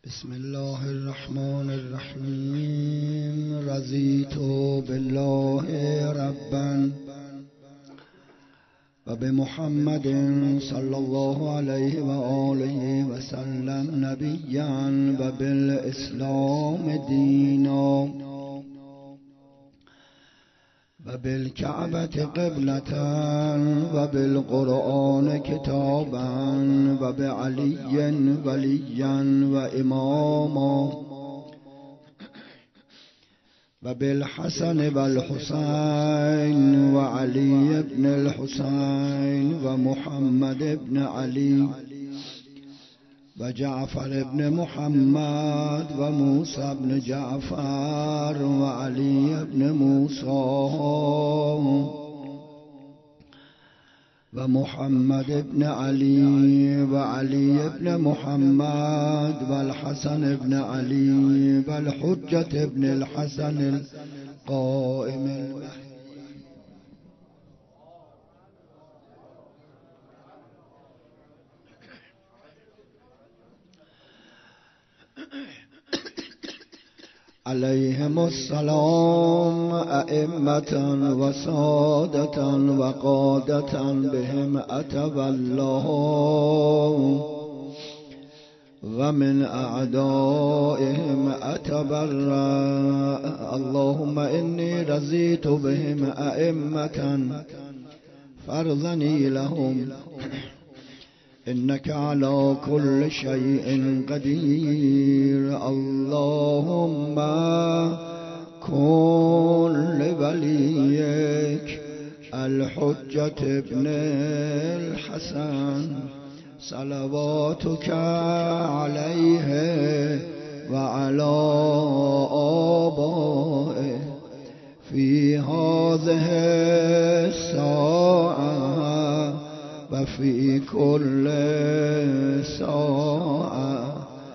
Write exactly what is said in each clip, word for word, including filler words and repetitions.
بسم الله الرحمن الرحیم. رضیت بالله ربا و بمحمد صلی الله علیه و آله و سلم نبیا و بالاسلام دینا و بالکعبة قبلة و بالقرآن کتابا و بعلی ولیا و اماما و بالحسن و الحسین و علی ابن الحسین و محمد ابن علی و جعفر ابن محمد و موسی ابن جعفر و علی ابن موسی و محمد ابن علی و علی ابن محمد و الحسن ابن علی و الحجة ابن الحسن القائم المهدی. علیهم السلام ائمة و سادة و قادة بهم اتب الله و من اعدائهم اتبرأ. اللهم انی رضیت بهم ائمة فارضنی لهم إنك على كل شيء قدير. اللهم كن لوليك الحجة ابن الحسن صلواتك عليه وعلى آبائه في هذه الساعة و فی کل ساعة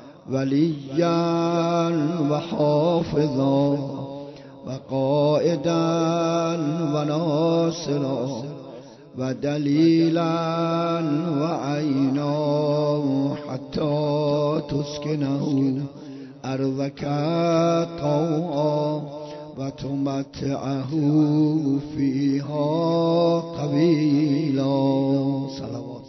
ولیا و حافظا و قائدا و ناصرا و دلیلا و عینا حتی تسکنه ارضک طوعا و تمتعه فیها طویلا. صلوات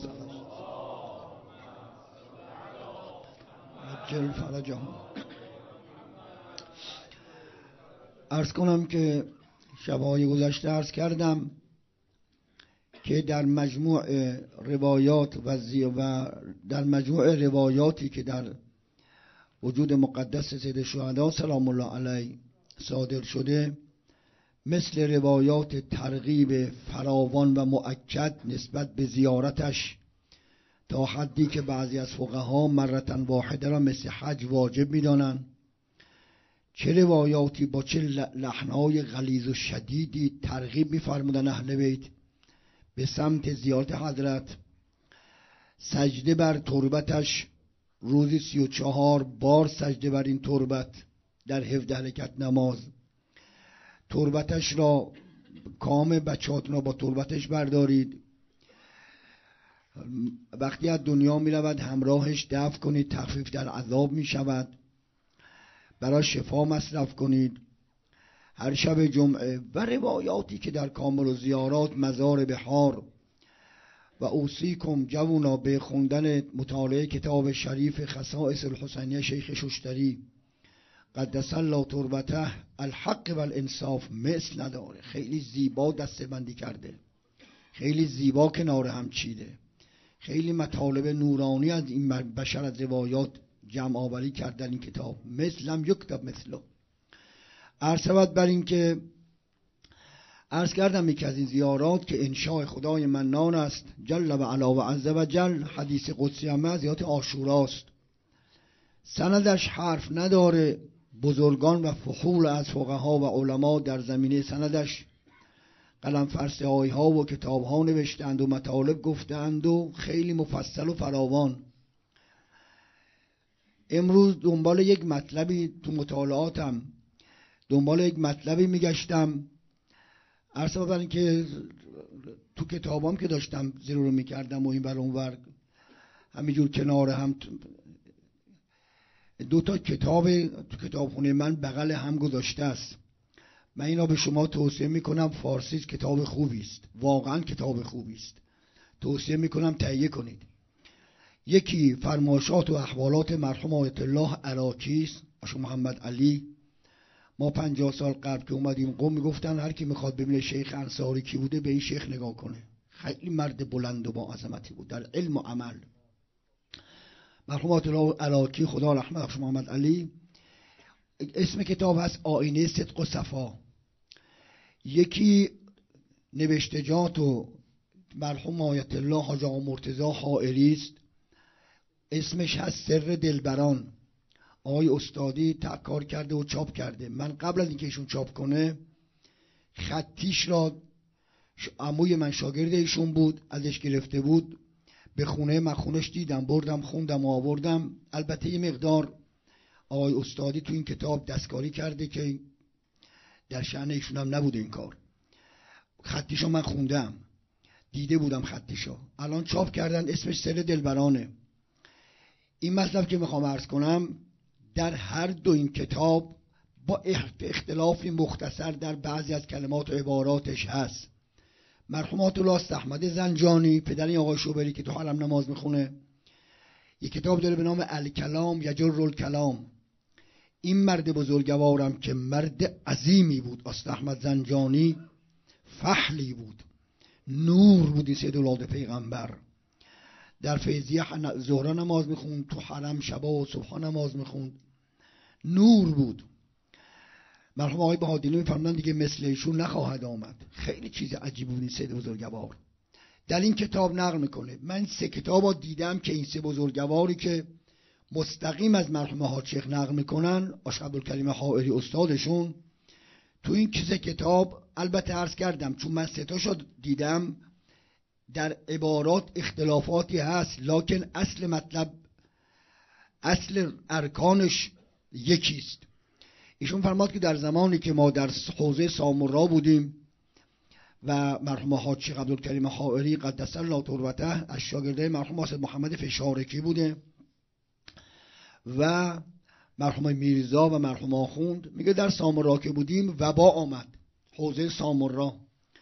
عجل فرجهم. عرض کنم که شبهای گذشته عرض کردم که در مجموع روایات و و در مجموع روایاتی که در وجود مقدس سید الشهدا سلام الله علیه صادر شده، مثل روایات ترغیب فراوان و مؤکد نسبت به زیارتش تا حدی که بعضی از فقها مرتن واحده را مثل حج واجب می‌دانند، چه روایاتی با چه لحن‌های غلیظ و شدیدی ترغیب می‌فرمودند اهل بیت به سمت زیارت حضرت. سجده بر تربتش روزی سی و چهار بار سجده بر این تربت در هفده رکعت نماز. تربتش را کام بچه‌هاتون را با تربتش بردارید، وقتی از دنیا می رود همراهش دفن کنید، تخفیف در عذاب می شود. برای شفا مصرف کنید هر شب جمعه. و روایاتی که در کامل و زیارات مزار بحار و اوصیکم جوونا به خوندن مطالعه کتاب شریف خصائص الحسینیه شیخ ششتری قدس الله تربته الحق و الانصاف مثل نداره. خیلی زیبا دسته‌بندی کرده، خیلی زیبا کنار هم چیده، خیلی مطالب نورانی از این بشر از روایات جمع آوری کردن این کتاب. مثلم یکتب مثله. عرض شود بر این که عرض کردم یکی از این زیارات که انشاء خدای منان است جل و علا و عز و جل، حدیث قدسی هم از زیارت عاشوراست. سندش حرف نداره. بزرگان و فحول از فقها و علما در زمینه سندش قلم فرسایی ها و کتاب ها نوشتند و مطالب گفتند و خیلی مفصل و فراوان. امروز دنبال یک مطلبی تو مطالعاتم دنبال یک مطلبی میگشتم. عرض بودن که تو کتابام که داشتم زیر رو میکردم و این بر اون ور همینجور کنار هم دو تا کتاب تو کتابخونه من بغل هم گذاشته است. من اینا به شما توصیه میکنم. فارسی کتاب خوبی است، واقعا کتاب خوبی است، توصیه میکنم تهیه کنید. یکی فرمایشات و احوالات مرحوم آیت الله عراقی است، آقا محمد علی. ما پنجاه سال قبل که اومدیم قم میگفتن هر کی میخواد ببینه شیخ انصاری کی بوده به این شیخ نگاه کنه. خیلی مرد بلند و با عظمتی بود در علم و عمل. مرحوم آیت الله عراقی خدا رحمت آقا محمد علی. اسم کتاب هست آینه صدق و صفا. یکی نوشتجات و مرحوم آیت الله حاج آقا مرتضی حائری است، اسمش هست سر دلبران. آقای استادی تکار کرده و چاپ کرده. من قبل از اینکه ایشون چاپ کنه خطیش را عموی من شاگرد ایشون بود، ازش گرفته بود، به خونه مخونش دیدم، بردم خوندم و آوردم. البته یه مقدار آقای استادی تو این کتاب دستکاری کرده که در شأن ایشون هم نبوده این کار. خطیشو من خوندم، دیده بودم خطیشو. الان چاپ کردن، اسمش سر دلبرانه. این مطلب که میخوام عرض کنم در هر دو این کتاب با اختلافی مختصر در بعضی از کلمات و عباراتش هست. مرحوم آیت الله احمد زنجانی پدر این آقای شوبری که تو حرم نماز میخونه یک کتاب داره به نام الکلام یجر الکلام. این مرد بزرگوارم که مرد عظیمی بود، آیت احمد زنجانی فحلی بود، نور بودی سید اولاد پیغمبر. در فیضیه ظهر نماز میخوند، تو حرم شبا و صبح نماز میخوند، نور بود. مرحوم آقای بهادری میفرمودن دیگه مثل ایشون نخواهد آمد. خیلی چیز عجیب بود این سید بزرگوار. در این کتاب نقل میکنه. من سه کتابو دیدم که این سه بزرگواری که مستقیم از مرحوم حاج شیخ نقل میکنن، آقا عبدالکریم حائری استادشون، تو این سه کتاب البته عرض کردم چون من سه تاشو دیدم در عبارات اختلافاتی هست، لکن اصل مطلب، اصل ارکانش یکیست. ایشون فرماد که در زمانی که ما در حوزه سامورا بودیم و مرحوم حاج شیخ عبدالکریم حائری قدس الله تربته از شاگرده مرحوم حسین محمد فشارکی بوده و مرحوم میرزا و مرحوم آخوند، میگه در سامورا که بودیم وبا آمد، حوزه سامورا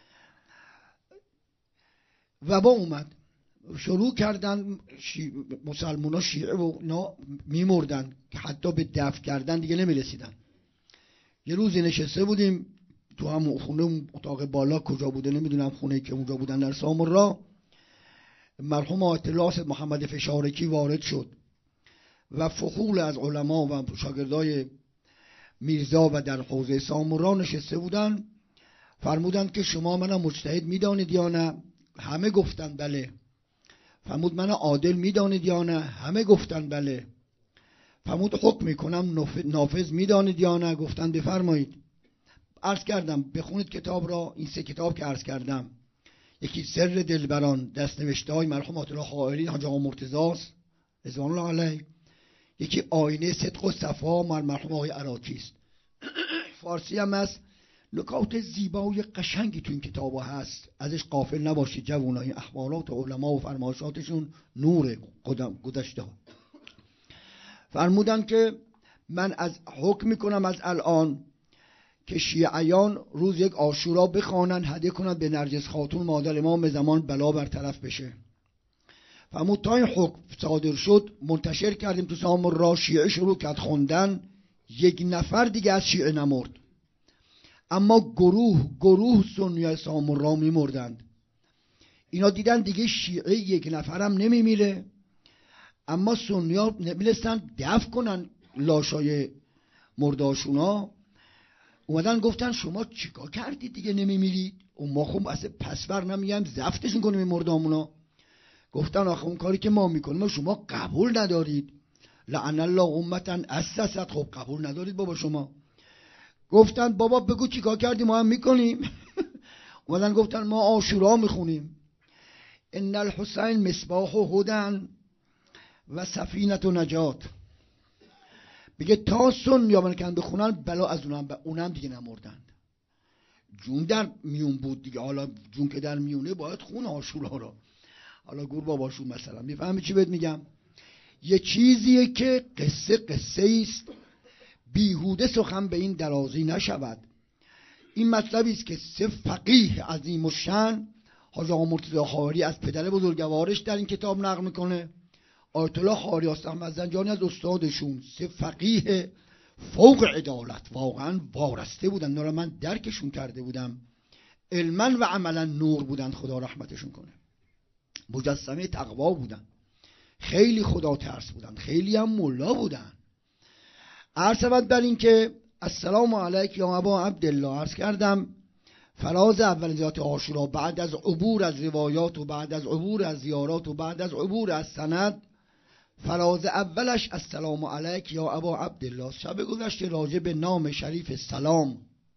وبا اومد، شروع کردن شی... مسلمان ها شیعه و اینا میمردن که حتی به دفع کردن دیگه نمیرسیدن. یه روزی نشسته بودیم تو هم خونه اتاق بالا کجا بوده نمیدونم، خونه که اونجا بودن در سامورا، مرحوم آیت الله محمد فشارکی وارد شد و فخول از علما و شاگردای میرزا و در حوزه سامورا نشسته بودن. فرمودن که شما منو مجتهد میدانید یا نه؟ همه گفتن بله. فرمود منو عادل میدانید یا نه؟ همه گفتن بله. فرمود حکم میکنم نافذ میدانید یا نه؟ گفتن بفرمایید. عرض کردم بخونید کتاب را. این سه کتاب که عرض کردم، یکی سر دلبران دست نوشته های مرحوم آیت الله حائری حاج آقا مرتضی رضوان الله علیه، یکی آینه صدق و صفا مال مرحوم آقای عراقی است. فارسی هم هست. نکات زیبای قشنگی تو این کتابا هست، ازش غافل نباشید جوانای. احوالات علما و فرمایشاتشون نور قدم گذشته ها. فرمودن که من از حکم میکنم از الان که شیعیان روز یک عاشورا بخوانن، هدیه کنند به نرجس خاتون مادر امام زمان بلا برطرف بشه. فرمود تا این حکم صادر شد منتشر کردیم تو سامورا، شیعه شروع کرد خوندن، یک نفر دیگه از شیعه نمرد، اما گروه گروه سنی سامورا میمردند. اینا دیدن دیگه شیعه یک نفرم نمیمیره، اما سنی ها نمیلستن دفع کنن لاشای مرداشونا. اومدن گفتن شما چیکار کردید دیگه نمیمیرید؟ اون ما خب اصلا پسور نمیگم زفتشون کنیم این مردامونا. گفتن آخه اون کاری که ما میکنیم شما قبول ندارید. لعن الله امتا اسست. خب قبول ندارید بابا شما. گفتن بابا بگو چیکار کردی ما هم میکنیم. اومدن گفتن ما عاشورا میخونیم، ان الحسین مصباح هدن و سفینه نجات. بگه تا سن یا من کن بخونن بلا از اونم با اونم دیگه نمردند. جون در میون بود دیگه، حالا جون که در میونه باید خون عاشورا را. حالا گور باباشون مثلا میفهمی چی بهت میگم. یه چیزیه که قصه قصه است، بیهوده سخن به این درازی نشود. این مطلبی است که سه فقیه عظیم الشأن حاجی آقا مرتضی خاوری از پدر بزرگوارش در این کتاب نقل میکنه، آیت الله خاوری احمد زنجانی از استادشون. سه فقیه فوق عدالت، واقعا وارسته بودن، نورا من درکشون کرده بودم، علما و عملا نور بودن، خدا رحمتشون کنه. مجسمه تقوا بودن، خیلی خدا ترس بودن، خیلی هم ملا بودن. عرض شود بر این که السلام علیک یا ابا عبدالله. عرض کردم فراز اول زیارت عاشورا بعد از عبور از روایات و بعد از عبور از زیارات و بعد از عبور از سند، فراز اولش السلام علیک یا ابا عبدالله. شب گذشته راجع به نام شریف سلام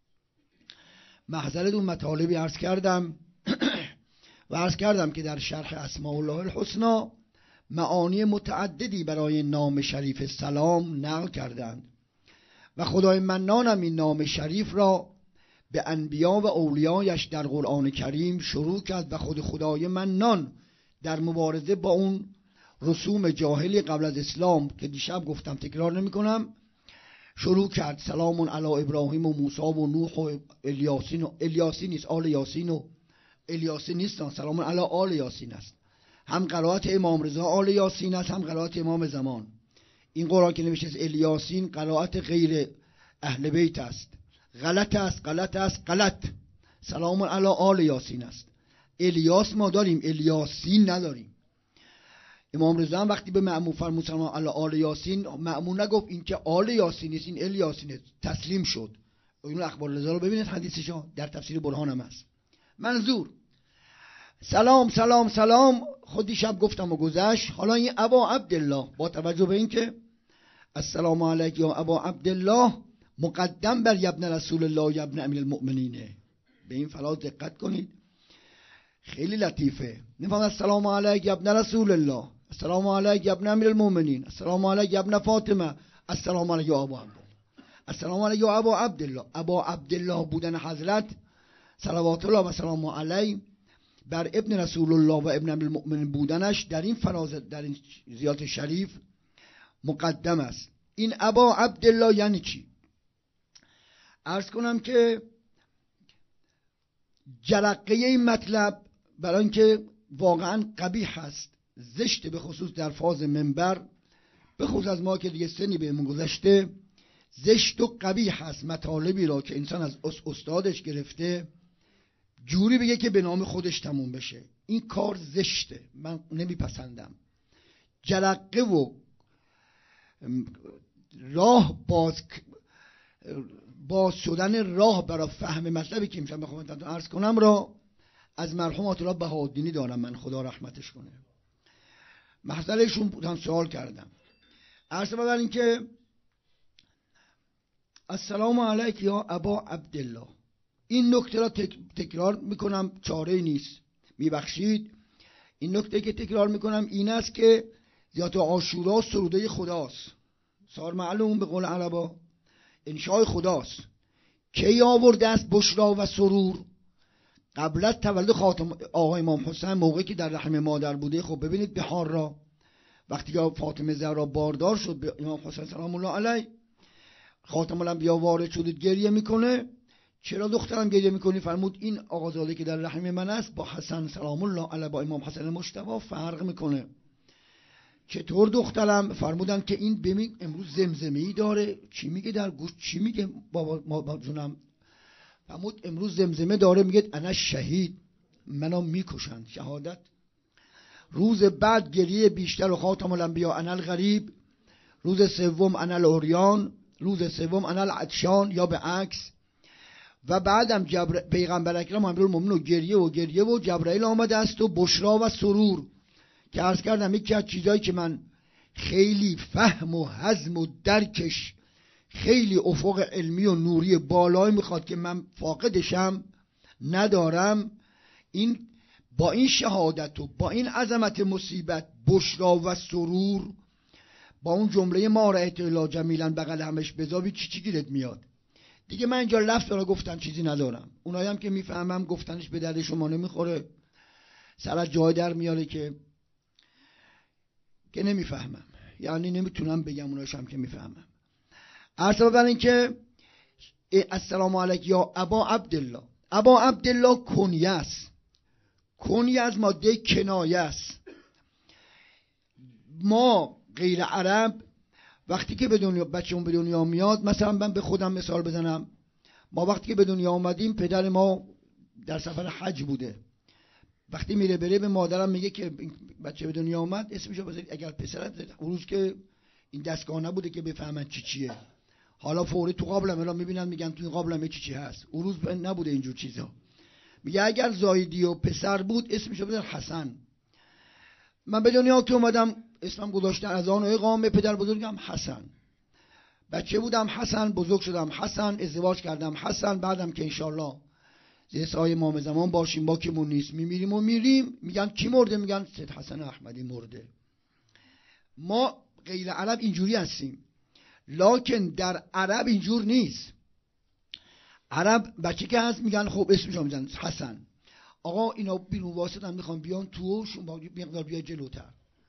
محضرتون مطالبی عرض کردم و عرض کردم که در شرح اسماء الله الحسنا معانی متعددی برای نام شریف سلام نقل کردند و خدای منانم این نام شریف را به انبیا و اولیایش در قرآن کریم شروع کرد و خود خدای منان در مبارزه با اون رسوم جاهلی قبل از اسلام که دیشب گفتم تکرار نمی کنم شروع کرد. سلام علی ابراهیم و موسی و نوح و الیاسین و الیاسین نیست آل یاسین و الیاسین نیستن، سلام علی آل یاسین است. هم قرائت امام رضا آل یاسین است، هم قرائت امام زمان. این قرآن که نوشته است الیاسین قرائت غیر اهل بیت است، غلط است غلط است غلط. سلام علی آل یاسین است. الیاس ما داریم، الیاسین نداریم. امام رضا هم وقتی به مأمون فرمود سلام علی آل یاسین، مأمون نگفت این که آل یاسین نیست این الیاسینه، تسلیم شد. این اخبار رضا رو ببینید حدیثشو در تفسیر برهان هم هست. منظور سلام سلام سلام خودی شب گفتم و گذشت. حالا این ابا عبدالله با توجه به این که السلام علیک یا ابا عبدالله مقدم بر ابن رسول الله ابن امیر المؤمنینه، به این فلا دقت کنید، خیلی لطیفه. نفهم السلام علیک ابن رسول الله، السلام علیک ابن امیر المؤمنین، السلام علیک ابن فاطمه، السلام علیک یا ابا عبدالله، السلام علیک یا ابا عبدالله. ابا عبدالله بودن حضرت صلوات الله و سلام علیه بر ابن رسول الله و ابن امیر المؤمنین بودنش در این فراز در این زیارت شریف مقدم است. این ابا عبدالله یعنی چی؟ عرض کنم که جرقه این مطلب برای اینکه واقعا قبیح هست، زشته، به خصوص در فاز منبر، به خصوص از ما که دیگه سنی بهمون گذشته، زشت و قبیح هست مطالبی را که انسان از استادش گرفته جوری بگه که به نام خودش تموم بشه. این کار زشته، من نمیپسندم. جرقه و راه باز باز شدن راه برای فهم مطلبی که میشم بخوام خدمتتون عرض کنم را از مرحوم آیت الله بهاءالدینی دارم من، خدا رحمتش کنه. محضرشون بودم سوال کردم، عرض بر این که السلام علیک یا ابا عبدالله. این نکته را تک... تکرار میکنم، چاره نیست، میبخشید. این نکته که تکرار میکنم این است که زیارت عاشورا سروده خداست، سار معلوم به قول عربا انشای خداست. کی آورده است بشرا و سرور؟ قبل از تولد خاتم آقای امام حسین، موقعی که در رحم مادر بوده. خب ببینید بهار را وقتی که فاطمه زهرا باردار شد به امام حسین سلام الله علیه، خاتم الانبیا وارد شد گریه میکنه. چرا دخترم گریه میکنی؟ فرمود این آقازاده که در رحم من است با حسن سلام الله علیه با امام حسن مجتبی فرق میکنه. چطور دخترم؟ فرمودن که این ببین امروز زمزمه‌ای داره. چی میگه در گوش؟ چی میگه بابا ما جونم؟ فرمود امروز زمزمه داره میگه انا شهید، منو میکشن، شهادت. روز بعد گریه بیشتر و خاتم الانبیا انا الغریب، روز سوم انا العریان، روز سوم انا العطشان یا به عکس. و بعدم جبر... پیغمبر اکرم امیرالمومنین و گریه و گریه و جبرائیل آمده است و بشرا و سرور که عرض کردم یکی از چیزایی که من خیلی فهم و هضم و درکش خیلی افق علمی و نوری بالایی میخواد که من فاقدشم ندارم. این با این شهادت و با این عظمت مصیبت بشرا و سرور، با اون جمله ما رأیت الا جمیلا بغل همش بذابی چی چی گیرت میاد دیگه. من اینجا لفظ را گفتم چیزی ندارم، اونایی هم که میفهمم گفتنش به درد شما نمیخوره، سر از جای در میاره که که نمیفهمم. یعنی نمیتونم بگم، اوناشم که میفهمم. عرض بر این که السلام علیک یا ابا عبدالله. ابا عبدالله کنیه است، کنیه از ماده کنایه است. ما غیر عرب وقتی که به دنیا بچه‌مون به دنیا میاد، مثلا من به خودم مثال بزنم، ما وقتی که به دنیا آمدیم پدر ما در سفر حج بوده، وقتی میره بره به مادرم میگه که بچه به دنیا آمد اسمشو بذارید، اگر پسر بذارید. اون روز که این دستگاه نبوده که بفهمن چی چیه، حالا فوری تو قابلمه الان میبینن میگن تو این قابلمه چی چی هست. اون روز نبوده اینجور چیزا. میگه اگر زایدی و پسر بود اسمشو بذار حسن. من به دنیا که اومدم اسمم گذاشتن از آن اقامه، پدر بزرگم حسن. بچه بودم حسن، بزرگ شدم حسن، ازدواج کردم حسن. بعدم که انشالله زیر سایه امام زمان باشیم، با کیمون نیست میمیریم و میریم، میگن کی مرده؟ میگن سید حسن احمدی مرده. ما غیر عرب اینجوری هستیم، لکن در عرب اینجور نیست. عرب بچه که هست میگن خب اسمشو میگن حسن. آقا اینا بیرون واسطن میخوان بیان تو، شون با مقدار بیا جلوتر.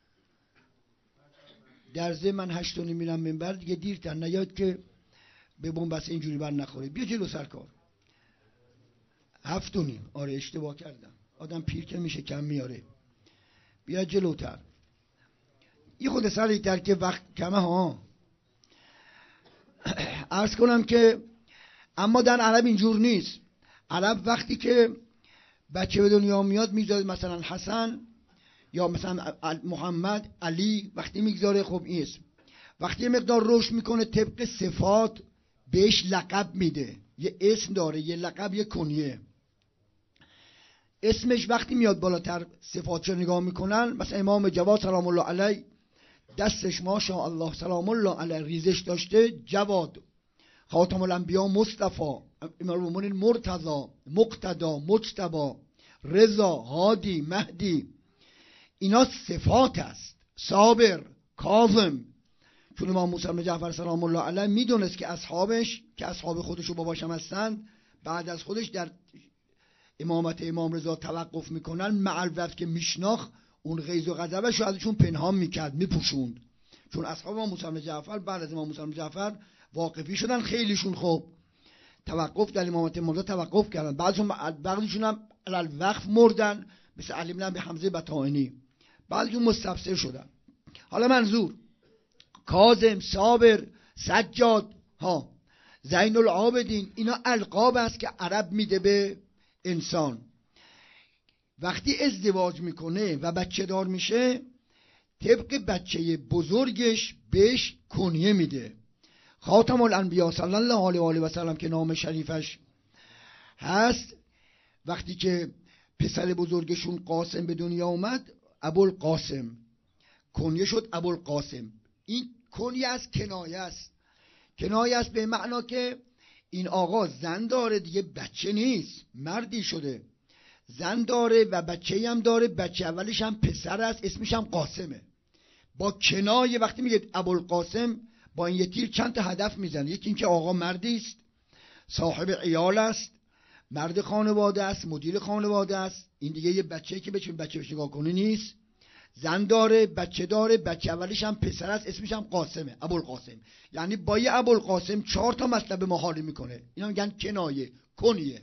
در ضمن من هشت و نیم میرم منبر، دیگه دیرتر نیاد که به بنبست اینجوری بر نخوره. بیا جلو سرکار. هفت و نیم. آره اشتباه کردم، آدم پیر که میشه کم میاره. بیا جلوتر. این خود سریعتر که وقت کمه ها. عرض کنم که اما در عرب اینجور نیست. عرب وقتی که بچه به دنیا میاد میذاره مثلا حسن یا مثلا محمد، علی، وقتی میگذاره خب این اسم. وقتی مقدار رشد میکنه طبق صفات بهش لقب میده. یه اسم داره، یه لقب، یه کنیه. اسمش وقتی میاد بالاتر صفاتشو نگاه میکنن، مثلا امام جواد سلام الله علیه دستش ماشاءالله سلام الله علیه ریزش داشته، جواد. خاتم الانبیا مصطفی، امام المؤمنین مرتضی، مقتدا، مجتبی، رضا، هادی، مهدی. اینا صفات است. صابر، کاظم. چون امام موسی بن جعفر سلام الله علیه میدونست که اصحابش که اصحاب خودشو باباشم هستند، بعد از خودش در امامت امام رضا توقف میکنن، مع الوقت که میشناخت اون غیظ و غضبش رو ازشون پنهان میکرد، میپوشوند. چون اصحاب امام موسی بن جعفر بعد از امام موسی بن جعفر واقفی شدن، خیلیشون خب توقف در امامت امام رضا توقف کردن. بعضیشون بعضیشون هم علل وقف مردن، مثل علی بن ابی حمزه بطائنی. بعضیشون مستفسر شدن. حالا منظور کاظم، صابر، سجاد ها، زین العابدین، اینا القاب است که عرب میده به انسان. وقتی ازدواج میکنه و بچه دار میشه، طبق بچه بزرگش بهش کنیه میده. خاتم الانبیا صلی الله علیه و آله و سلم که نام شریفش هست، وقتی که پسر بزرگشون قاسم به دنیا اومد، ابوالقاسم کنیه شد، ابوالقاسم. این کنیه است، کنایه است. کنایه است به معنا که این آقا زن داره دیگه، بچه نیست، مردی شده. زن داره و بچه هم داره، بچه اولش هم پسر است، اسمش هم قاسمه. با کنایه وقتی میگه ابوالقاسم، با این یه تیر چند تا هدف میزنه. یکی این که آقا مردی است، صاحب عیال است، مرد خانواده است، مدیر خانواده است. این دیگه یه بچه‌ای که بچه بچه بهش نگاه کنه نیست. زن داره، بچه داره، بچه اولش هم پسر است، اسمش هم قاسمه، ابوالقاسم. یعنی با یه ابوالقاسم چهار تا مطلب مهاری میکنه. اینا میگن کنایه، کنیه.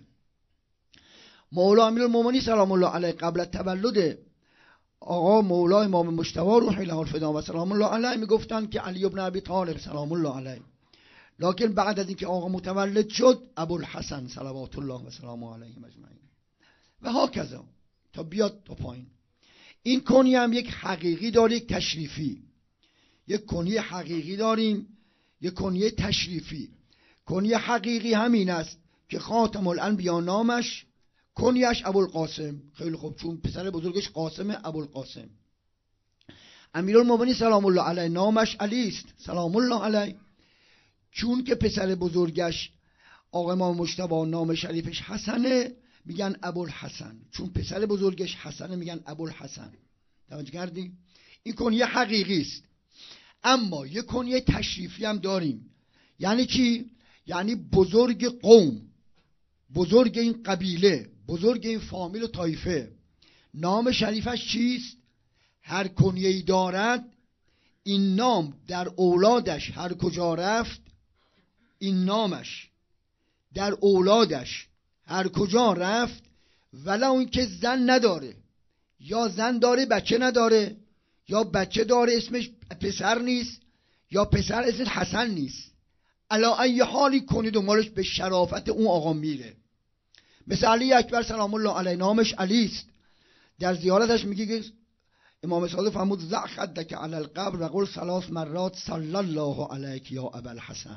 مولا امیرالمومنین سلام الله علیه قبل از تولد آقا مولا امام مجتبی روح الله الفدا و سلام الله علیه میگفتن که علی ابن ابی طالب سلام الله علیه. لکن بعد از اینکه آقا متولد شد، ابوالحسن صلوات الله و سلام علیه اجمعین و هاکذا تا بیاد تا پایین. این کنیه هم یک حقیقی داره، یک تشریفی. یک کنیه حقیقی داریم، یک کنیه تشریفی. کنیه حقیقی همین است که خاتم الانبیا نامش، کنیش ابوالقاسم. خیلی خوب، چون پسر بزرگش قاسم، ابوالقاسم. امیرالمومنین سلام الله علیه نامش علی است سلام الله علیه. چون که پسر بزرگش آقا امام مجتبی نام شریفش حسنه، میگن ابوالحسن. چون پسر بزرگش حسنه میگن ابوالحسن. توجه کردی؟ این کنیه حقیقی است. اما یک کنیه تشریفی هم داریم. یعنی چی؟ یعنی بزرگ قوم، بزرگ این قبیله، بزرگ این فامیل و طایفه. نام شریفش چیست؟ هر کنیه‌ای دارد این نام در اولادش هر کجا رفت، این نامش در اولادش هر کجا رفت، ولی اون که زن نداره، یا زن داره بچه نداره، یا بچه داره اسمش پسر نیست، یا پسر اسمش حسن نیست، علا ای حالی کنید و مالش به شرافت اون آقا میره. مثل علی اکبر سلام الله علیه، نامش علی است. در زیارتش میگه که امام صادق فرمود ضع خدک علی القبر و قل ثلاث مرات صلی الله علیک یا ابوالحسن.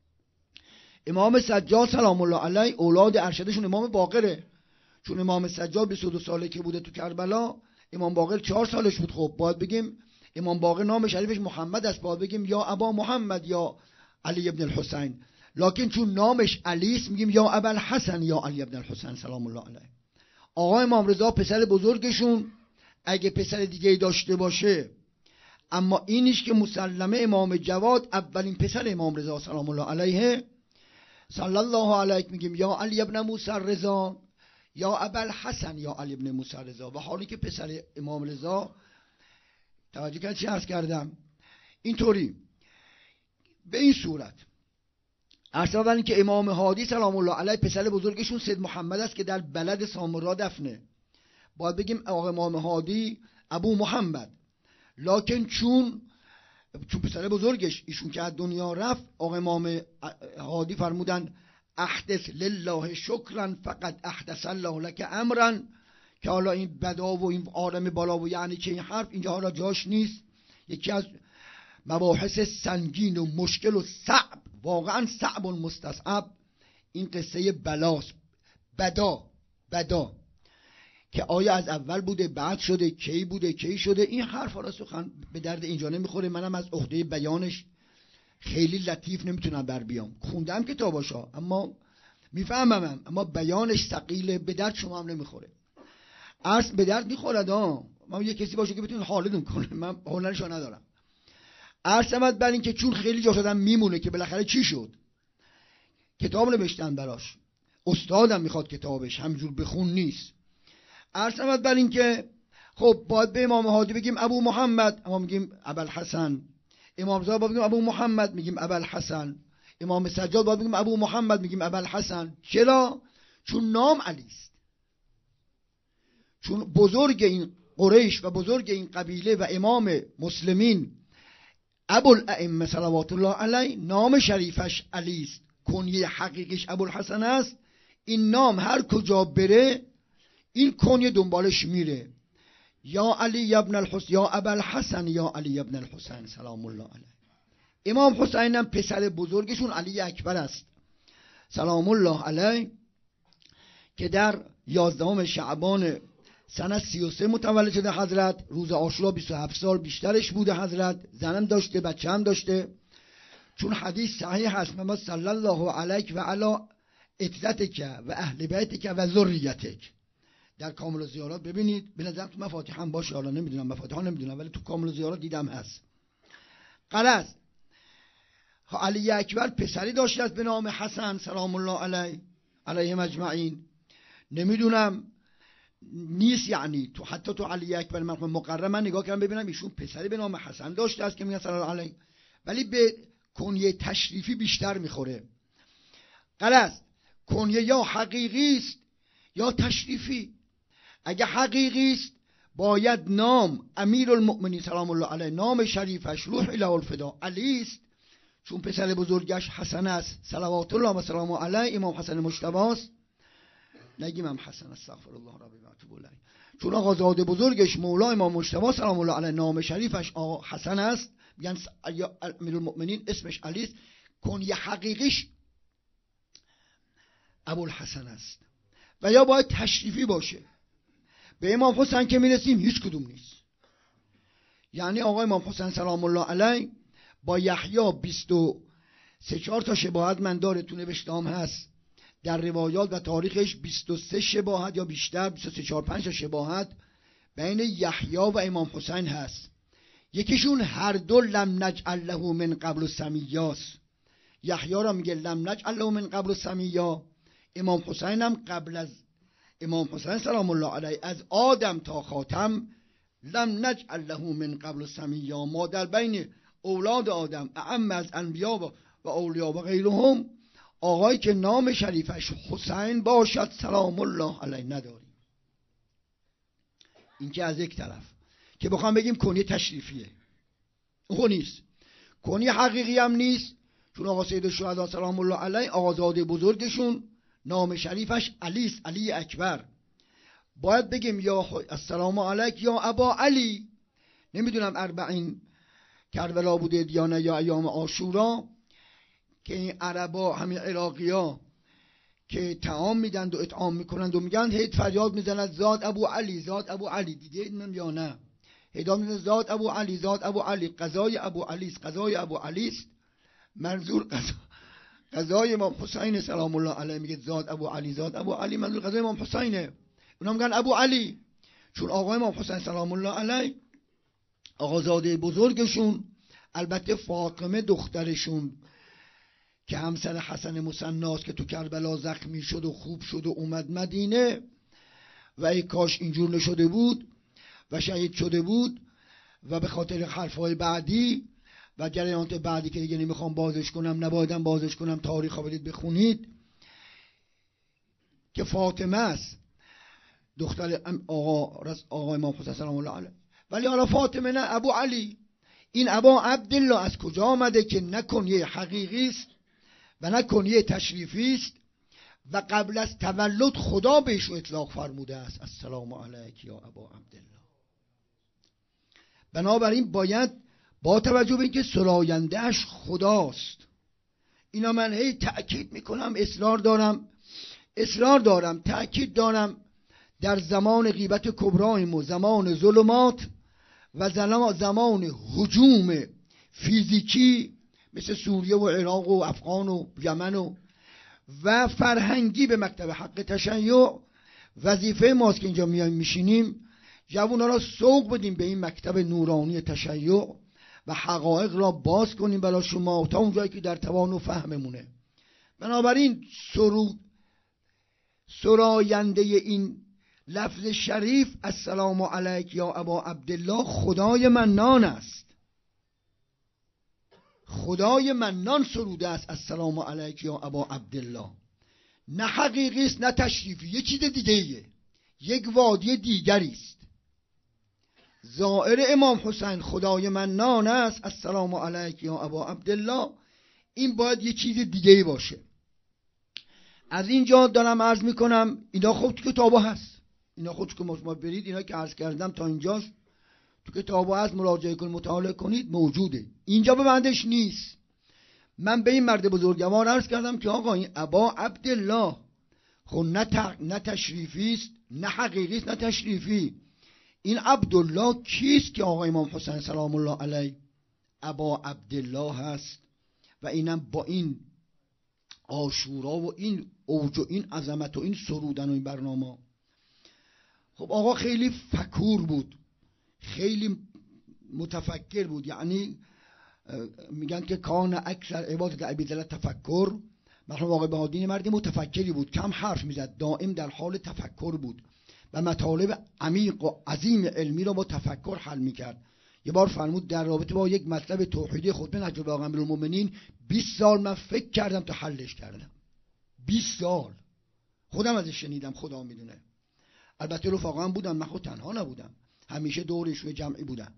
امام سجاد سلام الله علیه اولاد ارشدشون امام باقره، چون امام سجاد بیست و دو ساله که بوده تو کربلا، امام باقر چهار سالش بود. خب باید بگیم امام باقر نام شریفش محمد است، باید بگیم یا ابا محمد یا علی ابن الحسین، لکن چون نامش علی است میگیم یا ابوالحسن یا علی ابن الحسین سلام الله علیه. آقا امام رضا پسر بزرگشون اگه پسر دیگه داشته باشه، اما اینیش که مسلمه امام جواد اولین پسر امام رضا سلام الله علیه، صلی الله علیه میگیم یا علی ابن موسی رضا یا ابوالحسن یا علی ابن موسی رضا. و حالی که پسر امام رضا، توجه کنید چی عرض کردم، اینطوری به این صورت اصلا که امام هادی سلام الله علیه پسر بزرگشون سید محمد است که در بلد سامرا دفنه، باید بگیم آقا امام هادی ابو محمد، لکن چون چون پسر بزرگش ایشون که از دنیا رفت، آقا امام هادی فرمودن احدث لله شکرا فقط احدث الله لك امرا، که حالا این بدا و این عالم بالا و یعنی که این حرف اینجا حالا جاش نیست. یکی از مباحث سنگین و مشکل و صعب، واقعا صعب و مستصعب، این قصه بلاست. بدا بدا که آیا از اول بوده بعد شده، کی بوده کی شده، این حرف حالا سخن به درد اینجا نمیخوره. منم از عهده بیانش خیلی لطیف نمیتونم بر بیام، خوندم کتاباشا اما میفهمم، اما بیانش ثقیله، به درد شما هم نمیخوره. عرض به درد میخورد ها، من یه کسی باشه که بتونه حالتون کنه، من هنرشو ندارم. عرض شود بر این که چون خیلی جاش آدم میمونه که بالاخره چی شد، کتاب نوشتن براش، استادم میخواد کتابش همجور بخون نیست. عرض شود بر این که خب باید به امام هادی بگیم ابو محمد، اما میگیم ابوالحسن. امام رضا باید بگیم ابو محمد، میگیم ابوالحسن. امام سجاد باید بگیم ابو محمد، میگیم ابوالحسن. چرا؟ چون نام علی است، چون بزرگ این قریش و بزرگ این قبیله و امام مسلمین ابوالائمه صلوات الله علیه نام شریفش علی است، کنیه حقیقیش ابوالحسن است. این نام هر کجا بره این کنیه دنبالش میره، یا علی ابن الحسین یا ابوالحسن یا علی ابن الحسین سلام الله علیه. امام حسین هم پسر بزرگشون علی اکبر است سلام الله علیه، که در یازدهم شعبان سنه سی و سه متولد شده حضرت. روز عاشورا بیست و هفت سال بیشترش بوده حضرت، زنم داشته بچه هم داشته، چون حدیث صحیح هست محمد صلی الله علیک و علی عترتک و اهل بیتک و ذریتک. در کامل زیارات ببینید، به نظرم تو مفاتیح هم باشه، حالا نمیدونم مفاتیح ها نمیدونم، ولی تو کامل زیارات دیدم هست. غلط علی اکبر پسری داشته است به نام حسن سلام الله علیه علیه مجمعین، نمیدونم نیست، یعنی تو حتی تو علی اکبر مرحوم مقرر من نگاه کردم ببینم ایشون پسری به نام حسن داشته است که میگن سلام الله علیه، ولی به کنیه تشریفی بیشتر میخوره. غلط، کنیه یا حقیقی است یا تشریفی. اگه حقیقی است باید نام امیرالمؤمنین سلام الله علیه، نام شریفش روح اله الفدا علی است، چون پسر بزرگش حسن است صلوات الله و سلام علیه، امام حسن مجتبی است. نگیم هم حسن استغفر الله ربی و اتوب الیه، چون آقا زاده بزرگش مولا امام مجتبی سلام الله علیه نام شریفش آقا حسن است، میگن امیرالمؤمنین اسمش علی است، کنیه حقیقیش ابوالحسن است. و یا باید تشریفی باشه. به امام حسین که میرسیم هیچ کدوم نیست، یعنی آقا امام حسین سلام الله علیه با یحیی بیست و سه چهار تا شباهت من داره، تو نوشته‌ام هست در روایات و تاریخش بیست و سه شباهت یا بیشتر، بیست و سه چهار پنج تا شباهت بین یحیی و امام حسین هست. یکیشون هر دو لم نجعل له من قبل سمیاس، یحیی را میگه لم نجعل له من قبل سمیا، امام حسین هم قبل از امام حسین سلام الله علیه از آدم تا خاتم لم نجعل له من قبل سمیا، ما در بین اولاد آدم اعم از انبیا و اولیا و غیرهم آقایی که نام شریفش حسین باشد سلام الله علیه نداریم. این که از یک طرف که بخوام بگیم کنی تشریفیه، اون نیست. کنی حقیقی هم نیست، چون آقا سید الشهدا سلام الله علیه آقازاده بزرگشون نام شریفش علی است، علی اکبر. باید بگیم یا السلام علیک یا ابا علی. نمیدونم اربعین کربلا بوده یا نه یا ایام عاشورا که این عربا همین عراقی ها که طعام میدند و اطعام میکنند و میگن هیت فریاد میزند زاد ابو علی زاد ابو علی. دیدید من یا نه؟ هیدان میزند زاد ابو علی زاد ابو علی، قضای ابو علی است، قضای ابو علی است. منظور قضا قضای امام حسین سلام الله علیه میگه زاد ابو علی زاد ابو علی، منظور قضای امام حسینه. اونا میگن ابو علی چون آقای امام حسین سلام الله علیه آقازاده بزرگشون، البته فاطمه دخترشون که همسر حسن مثناست که تو کربلا زخمی شد و خوب شد و اومد مدینه و ای کاش اینجور نشده بود و شهید شده بود. و به خاطر حرفهای بعدی و جریانات بعدی که دیگه نمیخوام بازش کنم، نبایدم بازش کنم، تاریخ ها برید بخونید که فاطمه است دختر آقا آقا امام حسین سلام الله علیه. ولی حالا فاطمه نه، ابو علی. این ابا عبدالله از کجا آمده که نه کنیه حقیقی است و نه کنیه تشریفی است و قبل از تولد خدا بهش اطلاق فرموده است السلام علیک یا ابا عبدالله. بنابراین باید با توجه به اینکه سرایندهش خداست، اینا من هی تأکید میکنم، اصرار دارم اصرار دارم تأکید دارم در زمان غیبت کبراییم و زمان ظلمات و زمان هجوم فیزیکی مثل سوریه و عراق و افغان و یمن و و فرهنگی به مکتب حق تشیع، وظیفه ماست که اینجا میایم میشینیم جوونا را سوق بدیم به این مکتب نورانی تشیع و حقایق را باز کنیم برای شما تا اونجایی که در توان و فهممونه. بنابراین سرود سراینده این لفظ شریف السلام علیک یا ابا عبدالله خدای منان است. خدای منان سروده است السلام علیک یا ابا عبدالله. نه حقیقی است نه تشریفی، یک چیز دیگه ایه، یک وادی دیگری است. زائر امام حسین خدای منان است السلام علیک یا ابا عبدالله، این باید یک چیز دیگه ای باشه. از اینجا دارم عرض میکنم اینا خود تو کتابا هست، اینا خود که مصمت برید اینا که عرض کردم تا اینجاش تو کتابا هست، مراجعه کنید مطالعه کنید، موجوده. اینجا به بندش نیست. من به این مرد بزرگوار عرض کردم که آقا این ابا عبدالله خب نه, ت... نه تشریفی است نه حقیقی است نه تشریفی. این عبدالله کیست که آقا امام حسین سلام الله علیه ابا عبدالله هست و اینم با این عاشورا و این اوج و این عظمت و این سرودن و این برنامه. خب آقا خیلی فکور بود، خیلی متفکر بود، یعنی میگن که کان اکثر عبادت عبیدالله تفکر. مرحوم آقای بهادین مردی متفکری بود، کم حرف میزد، دائم در حال تفکر بود و مطالب عمیق و عظیم علمی را با تفکر حل میکرد. یه بار فرمود در رابطه با یک مطلب توحیدی خطبه نهج البلاغه امیرالمومنین بیست سال من فکر کردم تا حلش کردم. بیست سال خودم ازش شنیدم، خدا میدونه. البته رفقا هم بودن، من خود تنها نبودم، همیشه دورش و جمعی بودن.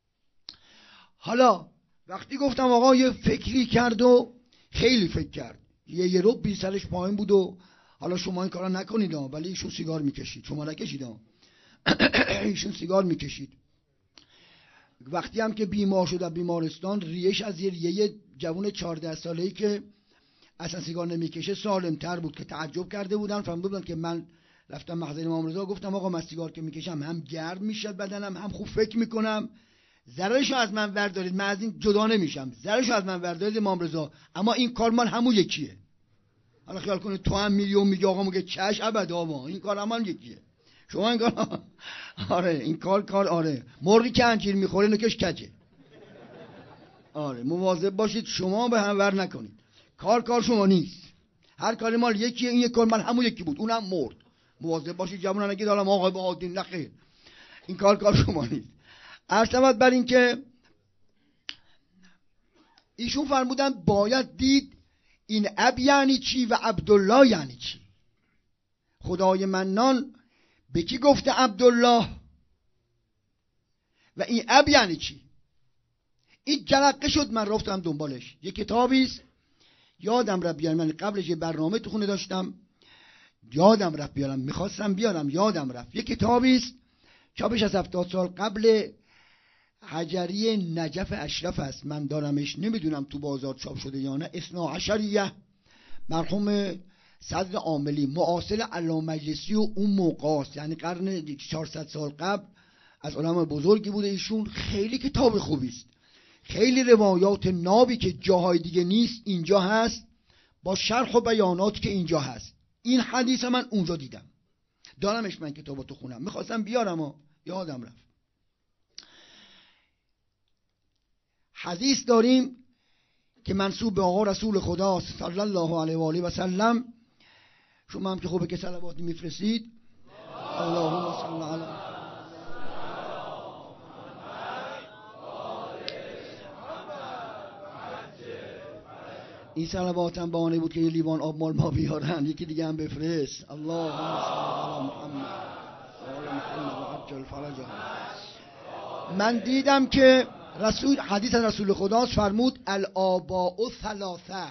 حالا وقتی گفتم آقا یه فکری کرد و خیلی فکر کرد، یه یه رو بی سرش پایین بود و حالا شما این کارا نکنید ولی ایشون سیگار میکشید، شما نکشید ایشون سیگار میکشید. وقتی هم که بیمار شد بیمارستان، ریش از یه یه جوون چهارده ساله‌ای که اصلا سیگار نمیکشه سالم تر بود که تعجب کرده بودن، فهمیده بودن که من رفتم محضر امام رضا گفتم آقا من سیگار که میکشم هم گرم میشد بدنم، هم خوب فکر میکنم، ضررشو از من بردارید، من از این جدا نمیشم، ضررشو از من بردارید امام رضا، اما این کار مال همون یکیه. حالا خیال کنید تو هم میلیون میگه آقا میگه چش ابدا ما این کار همان یکیه. شما این کار آره این کار کار آره مرغی که انجیر میخوره نکش کجه. آره مواظب باشید شما به هم ور نکنید، کار کار شما نیست، هر کاری مال یکیه، این یک کار مال همون یکی بود اونم مرد. مواظب باشید جوونا نگید حالا آقا بهادین نخیر، این کار کار شما نیست. عرض شود بر این که ایشون فرمودن باید دید این اب یعنی چی و عبدالله یعنی چی. خدای منان به کی گفته عبدالله و این اب یعنی چی؟ این جرقه شد. من رفتم دنبالش. یه کتابی است یادم رفت بیارم، من قبلش یه برنامه تو خونه داشتم یادم رفت بیارم، میخواستم بیارم یادم رفت. یه کتابی است چاپش از هفتاد سال قبل، حجری نجف اشرف است، من دارمش، نمیدونم تو بازار چاپ شده یا نه. اثنا عشریه مرحوم صدر عاملی معاصر علامه مجلسی و اون موقع است، یعنی قرن چهارصد سال قبل، از علمای بزرگی بوده ایشون. خیلی کتاب خوبی است، خیلی روایات نابی که جاهای دیگه نیست اینجا هست، با شرح و بیانات که اینجا هست. این حدیث من اونجا دیدم، دارمش من کتاباتو خونم، میخواستم بیارم و یادم رفت. حدیث داریم که منسوب به آقا رسول خدا صلی الله علیه و آله و سلم. شما هم که خوبه که صلواتی میفرستید. اللهم صل علی این صلوات هم بهانه بود که یه لیوان آب مال ما بیارن، یکی دیگه هم بفرست. اللهم صل علی محمد و آل محمد و عجل فرجهم. من دیدم که رسول حدیث از رسول خدا فرمود الآباء ثلاثه،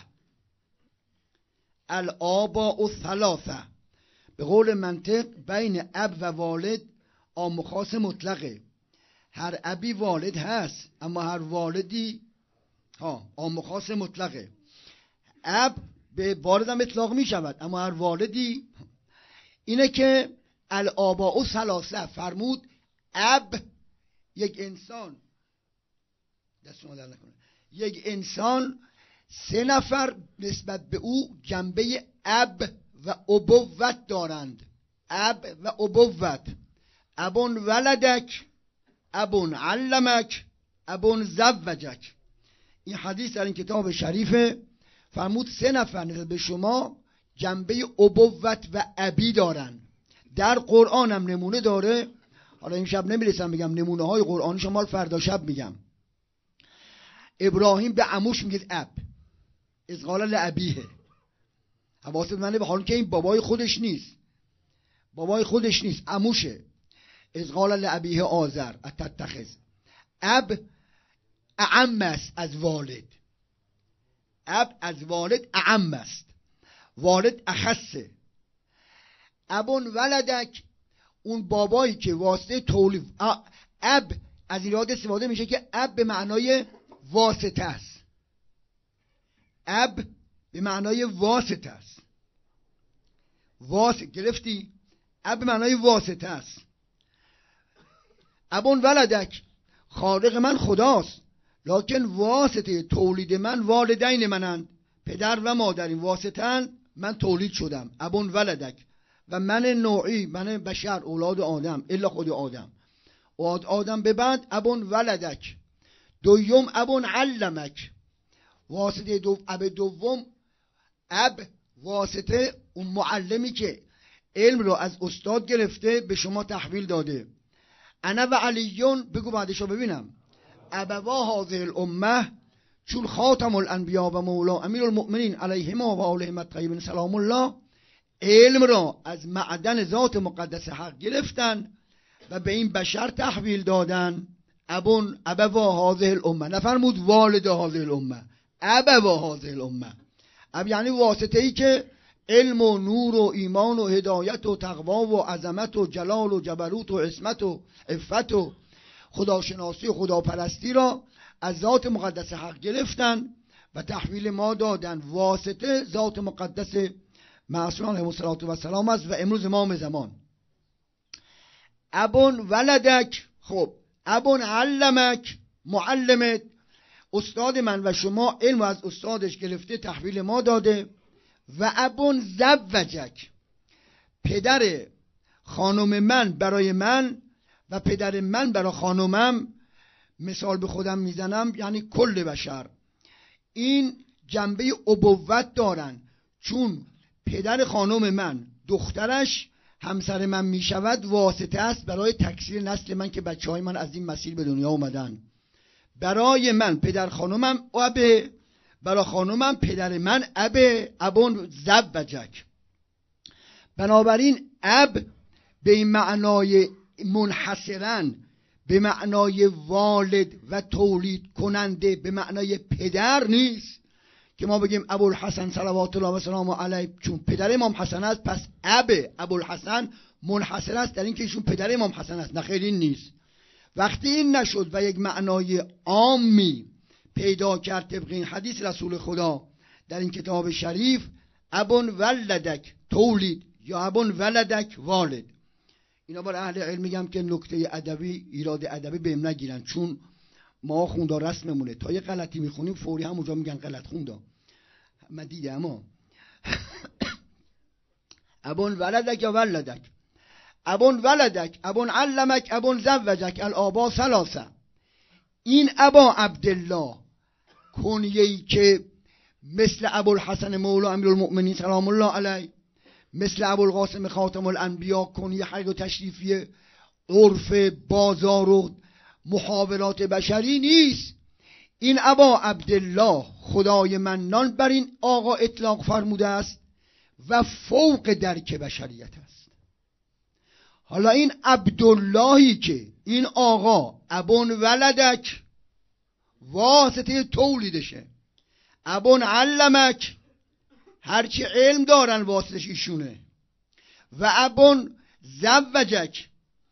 الآباء ثلاثه، به قول منطق بین اب و والد عام و خاص مطلقه. هر ابی والد هست، اما هر والدی ها عام و خاص مطلقه. اب به والد هم اطلاق می شود، اما هر والدی. اینه که الآباء ثلاثه فرمود اب یک انسان دست در نکنه یک انسان سه نفر نسبت به او جنبه اب و ابوت دارند. اب و ابوت. ابون ولدک، ابون علمک، ابون زوجک. این حدیث در این کتاب شریفه فرمود سه نفر نسبت به شما جنبه ابوت و ابی دارن. در قرآن هم نمونه داره. حالا این شب نمیرسم بگم نمونه های قرآن، شما فردا شب میگم. ابراهیم به عموش میگه اب، از قال لابیه. حواست منه به حال که این بابای خودش نیست، بابای خودش نیست، عموشه. از قال لابیه آذر اتتخذ. اب اعم است از والد، اب از والد اعم است، والد اخصه. ابون ولدک، اون بابایی که واسطه تولید. اب از ایراد استفاده میشه که اب به معنای واسطه است. اب به معنای واسطه است. واسطه گرفتی؟ اب به معنای واسطه است. ابون ولدک، خالق من خداست، لکن واسطه تولید من والدین منند، پدر و مادرین واسطن من تولید شدم. ابون ولدک، و من نوعی، من بشر، اولاد آدم، الا خود آدم، اولاد آدم به بعد ابون ولدک. دوم ابون علمک، واسطه دو اب دوم، اب واسطه اون معلمی که علم رو از استاد گرفته به شما تحویل داده. انا و علیون، بگو بعدشو ببینم. ابوا هذه الامه، چون خاتم الانبیا و مولا امیر المؤمنین علیهما و آلهم الطیبین سلام الله، علم را از معدن ذات مقدس حق گرفتن و به این بشر تحویل دادن. ابون ابوا هذه الامه، نفرمود والد هذه الامه، ابوا هذه الامه. اب یعنی واسطه ای که علم و نور و ایمان و هدایت و تقوا و عظمت و جلال و جبروت و عصمت و عفت و خداشناسی و خداپرستی را از ذات مقدس حق گرفتن و تحویل ما دادن. واسطه ذات مقدس معصوم علیه الصلوة و السلام است و امروز امام زمان. ابون ولدک، خب ابون علمک، معلمت، استاد من و شما علم از استادش گرفته تحویل ما داده. و ابون زوجک، پدر خانم من برای من و پدر من برای خانمم، مثال به خودم میزنم یعنی کل بشر، این جنبه ابوت دارن. چون پدر خانم من دخترش همسر من می شود واسطه است برای تکثیر نسل من که بچه های من از این مسیر به دنیا اومدن. برای من پدر خانومم ابه، برای خانومم پدر من ابه، ابون زوجک. بنابراین اب به این معنای منحصرن به معنای والد و تولید کننده به معنای پدر نیست که ما بگیم ابوالحسن صلوات الله و سلامه علیه چون پدر امام حسن است پس اب ابوالحسن منحصر است در این که ایشون پدر امام حسن است. نه خیر، این نیست. وقتی این نشد و یک معنای عامی پیدا کرد طبق این حدیث رسول خدا در این کتاب شریف، ابون ولدک تولید یا ابون ولدک والد، اینا برای اهل علم میگم که نکته ادبی ایراد ادبی بهم نگیرن، چون ما خوندا رسممونه تا یه غلطی میخونیم فوری همونجا میگن غلط خوندا. من دیدم اما ابون ولدک یا ولدک، ابون ولدک، ابون علمک، ابون زوجک، الآبا ثلاثه. این ابا عبدالله کنیه‌ای که مثل ابوالحسن مولا امیرالمؤمنین سلام الله علیه، مثل ابوالقاسم خاتم الانبیا کنیه حق و تشریفی عرف بازار و محاولات بشری نیست. این ابا عبدالله خدای منان بر این آقا اطلاق فرموده است و فوق درک بشریت است. حالا این عبداللهی که این آقا ابون ولدک واسطه تولیدشه، ابون علمک هرچی علم دارن واسطش ایشونه، و ابون زوجک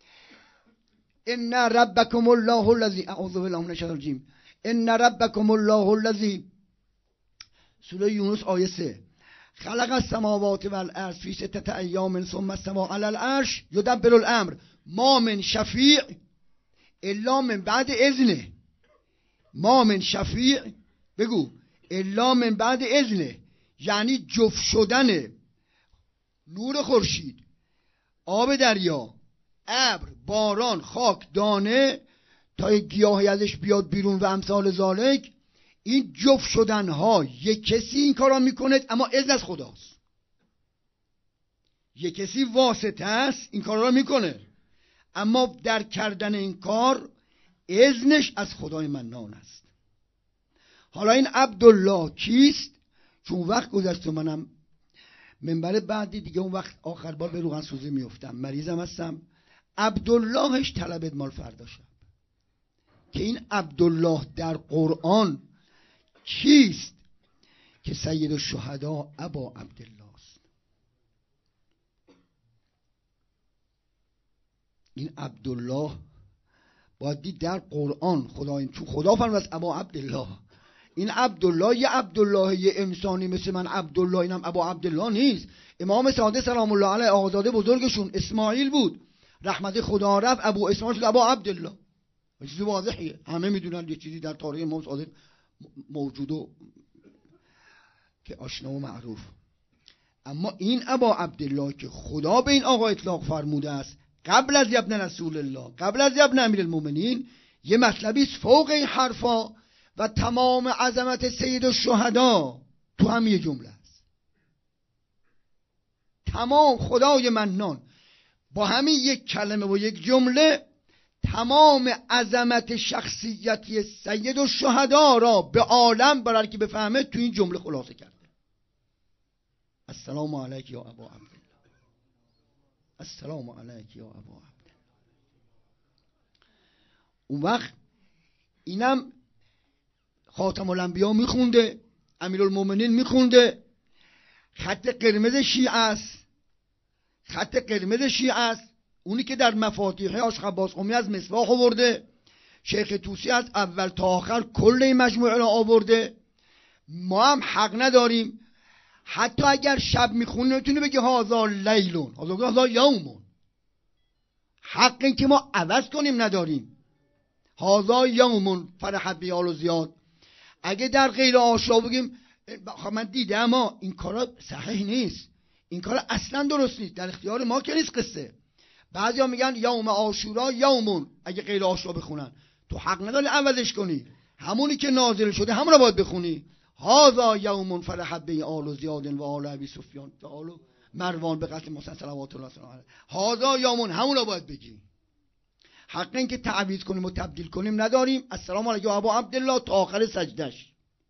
ان ربکم الله الذی اعوذ بالله من الشیطان الرجیم ان ربکم الله الذی سوره یونس آیه سه خلق السماوات والارض فی ستة ایام ثم استوى علی العرش یدبر الامر ما من شفیع الا من بعد اذنه. ما من شفیع بگو الا من بعد اذنه، یعنی جفت شدن نور خورشید، آب دریا، ابر، باران، خاک، دانه تا یک گیاهی ازش بیاد بیرون و امثال ذالک، این جفت شدن ها یک کسی این کارا میکنه اما اذن از خداست. یک کسی واسطه است این کارا را میکنه اما در کردن این کار اذنش از خدای منان است. حالا این عبدالله کیست؟ چون وقت گذشت و منم منبر بعدی دیگه اون وقت آخر بار به روغن سوزی میفتم، مریضم هستم. عبداللهش طلبت مال فردا شب که این عبدالله در قرآن کیست که سید الشهدا ابا عبدالله است. این عبدالله باید دید در قرآن خدا این چون خدا فرمود از ابا عبدالله. این عبدالله یه عبدالله یه انسانی مثل من عبدالله اینم ابا عبدالله نیست. امام صادق سلام الله علیه آقازاده بزرگشون اسماعیل بود، رحمت خدا رفت ابو اسماعیل شد ابا عبدالله. چیز واضحیه، همه میدونن یه چیزی در تاریخ امام صادق موجود و که آشنا و معروف. اما این ابا عبدالله که خدا به این آقا اطلاق فرموده است قبل از ابن رسول الله، قبل از ابن امیرالمومنین، یه مطلبی فوق این حرفا و تمام عظمت سید الشهدا تو هم یه جمله است. تمام خدای منان با همین یک کلمه و یک جمله تمام عظمت شخصیتی سید الشهدا را به عالم برای که بفهمه تو این جمله خلاصه کرده. السلام علیک یا ابا عبدالله، السلام علیک یا ابا عبدالله. اون وقت اینم خاتم الانبیا میخونده، امیرالمومنین میخونده، خط قرمز شیعه است، خط قرمز شیعه است، اونی که در مفاتیح آشخباز قمی از مصباح آورده، شیخ طوسی از اول تا آخر کل این مجموعه را آورده. ما هم حق نداریم حتی اگر شب میخونی نمیتونی بگی هازا لیلون، هازا هازا یومون. حق این که ما عوض کنیم نداریم. هازا یومون فرحت بیال و زیاد. اگه در غیر آشرا بگیم من دیدم اما این کارا صحیح نیست، این کارا اصلا درست نیست، در اختیار ما که نیست قصه. بعضیا میگن یوم عاشورا یومون، اگه غیر آشرا بخونن تو حق نداری عوضش کنی، همونی که نازل شده همون رو باید بخونی. هذا یوم فرحت بی آل و زیاد و آل ابی سفیان و آل مروان به قتل محسن صلوات الله علیه. هذا یامون همون رو باید بگیم. حق این که تعویض کنیم و تبدیل کنیم نداریم. السلام علیکم ابا عبدالله تا آخر سجدش،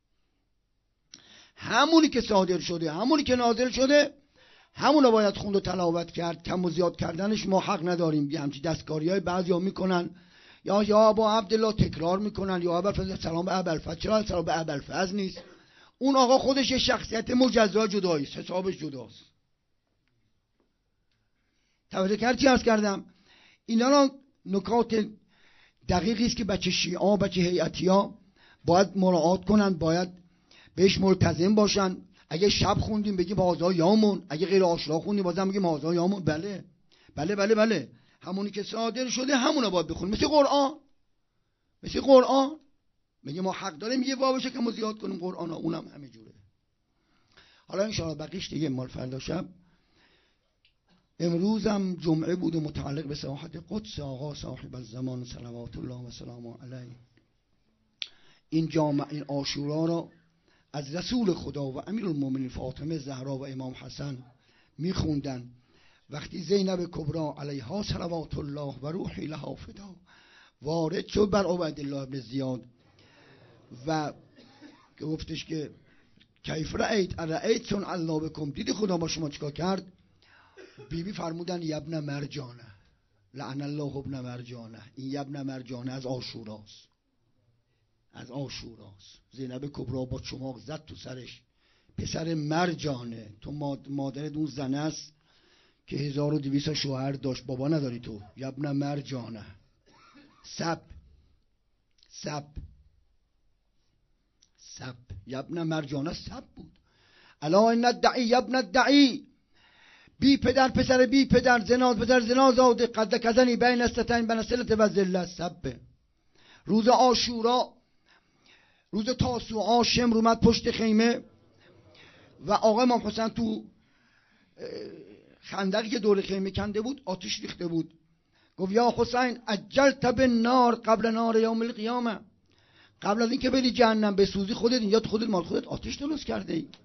همونی که صادر شده، همونی که نازل شده، همون رو باید خوند و تلاوت کرد. کم و زیاد کردنش ما حق نداریم. یه همچین دستکاری های بعضیا میکنن، یا یا ابا عبدالله تکرار میکنن، یا ابوالفضل سلام به ابوالفضل. چرا سلام به ابوالفضل نیست؟ اون آقا خودش یه شخصیت مجزا جدایی است، حسابش جداست. توجه کرد چی عرض کردم؟ اینا نکات دقیقی است که بچه شیعه، بچه هیئتیا باید مراعات کنن، باید بهش ملتزم باشن. اگه شب خوندیم بگیم هازا یامون، اگه غیر عاشورا خوندیم بازم بگیم هازا یامون. بله بله بله بله، همونی که صادر شده همون رو باید بخونیم. مثل قرآن، مثل قرآن میگه ما حق داریم یه واوش کم و زیاد کنیم قرآن ها، اونم همه جوره. حالا انشاءالله بقیش دیگه مال فردا شب. امروزم جمعه بود و متعلق به ساحت قدس آقا صاحب الزمان صلوات الله و سلام علیه. این جامعه، این عاشورا را از رسول خدا و امیرالمومنین فاطمه زهرا و امام حسن میخوندن. وقتی زینب کبرا علیها صلوات الله و روحی لها فدا وارد شد بر عبیدالله ابن زیاد و گفتش که کیف رأیت رأیت چون الله بکم، دیدی خدا با شما چیکار کرد؟ بیبی بی فرمودن یبن مرجانه لعن الله ابن مرجانه. این یبن مرجانه از عاشوراست، از عاشوراست. زینب کبرا با چماق زد تو سرش، پسر مرجانه، تو مادرت اون زنه است که هزار و دویست شوهر داشت، بابا نداری تو. یبن مرجانه، سب سب سب یبن مرجانه سب بود. الا ان الدعی یبن الدعی، بی پدر پسر بی پدر، زنا پسر زنا زاده، قد کزنی بین استتین بین سلت و ذلت. سب روز عاشورا، روز تاسوعا، شمر اومد پشت خیمه و آقا امام حسین تو خندقی که دور خیمه کنده بود آتش ریخته بود. گفت یا حسین عجلت بالنار قبل نار یوم القیامه، قبل از اینکه بری جهنم بسوزی خودت یا تو خودت مال خودت آتش درست کرده ای.